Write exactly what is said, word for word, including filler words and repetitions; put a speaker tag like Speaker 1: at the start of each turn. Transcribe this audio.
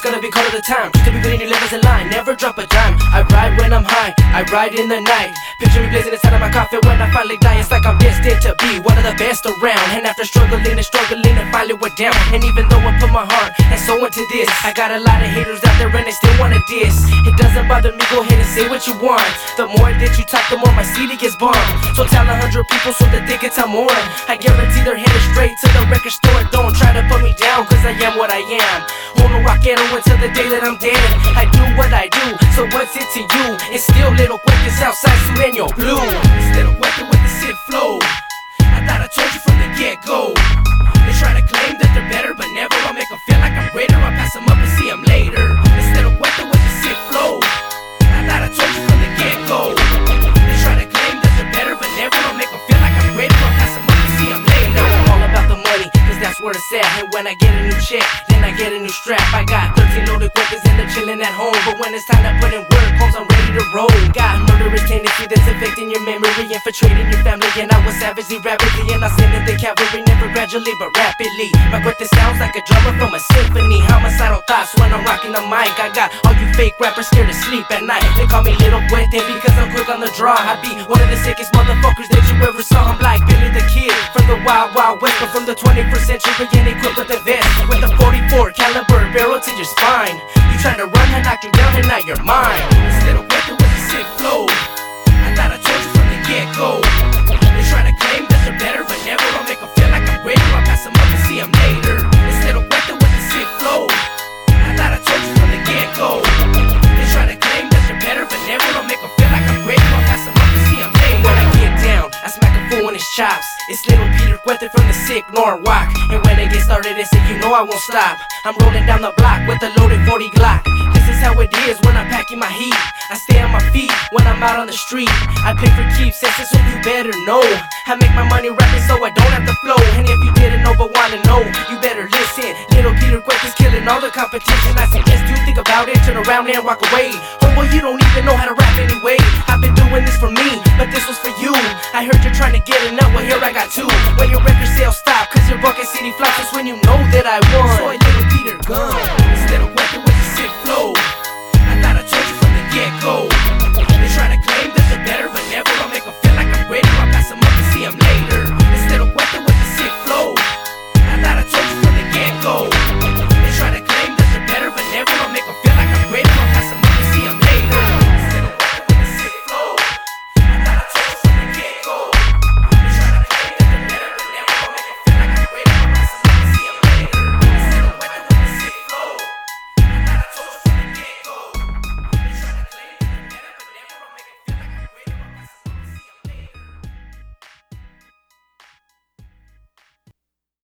Speaker 1: gonna be call of the time. Just to be putting new levels in line, never drop a dime. I ride when I'm high, I ride in the night. Picture me blazing inside of my coffin when I finally die. It's like I'm destined to be one of the best around. And after struggling and struggling, I finally went down. And even though I put my heart and soul into this, I got a lot of haters out there and they still wanna diss. It doesn't bother me, go ahead and say what you want. The more that you talk, the more my C D gets bombed. So tell a hundred people so that they can tell more. I guarantee they're headed straight to the record store. Don't try to put me down, cause I am what I am. Uno rockero until the day that I'm dead. I do what I do, so what's it to you? It's still Little Cuetes outside Sureño Blue. It's Little Cuete with the sick flow. I thought I told you from the get-go. They try to claim that they're better, but never. I'll make them feel like I'm greater. I'll pass them up and see them later. It's Little Cuete with the sick flow. I thought I told you from the get-go. They try to claim that they're better, but never. I'll make them feel like I'm greater. I'll pass them up and see them later. I'm all about the money, cause that's where it's at. And when I get a new check, then I get a new strap. I got thirteen loaded Cuetes and they're chilling at home. But when it's time to put in work, homes, I'm ready to roll. Got murderous tendency that's affecting your memory, infiltrating your family. And I was savagely, rapidly, and I sent in the cavalry, never gradually but rapidly. My Cuete sounds like a drummer from a symphony. Homicidal thoughts when I'm rocking the mic. I got all you fake rappers scared to sleep at night. They call me Little Cuete because I'm quick on the draw. I be one of the sickest motherfuckers that you ever saw. I'm like Billy the Kid from the Wild Wild West, but from the twenty-first century and equipped with a vest with a forty-four caliber barrel to your spine. You try to run, I knock you down, and now you're mine. It's Little Cuete with a sick flow. I thought I told you from the get-go. They try to claim that they're better, but never. I'll make them feel like I'm greater. I'll pass them up and see them later. It's Little Cuete with a sick flow. I thought I told you from the get-go. They try to claim that they're better, but never. I'll make them feel like I'm greater. I'll pass them up and see them later. When I get down, I smack a fool in his chops. It's Little Peter Cuete from the sick Norwalk. And when I get started, they say, you know I won't stop. I'm rolling down the block with a loaded forty Glock. This is how it is when I'm packing my heat. I stay on my feet when I'm out on the street. I pay for keeps, so you better know. I make my money rapping so I don't have to flow. And if you didn't know but wanna know, you better listen. Little Peter Cuete's killing all the competition. I suggest you think about it, turn around and walk away. Homeboy, you don't even know how to rap anyway. I've been doing this for me, but this was for you. I heard you're trying to get enough, well here I got two. When your record sales stop, cause your Bucket City flops, that's when you know that I won. Soy Little Peter Gun. It's Little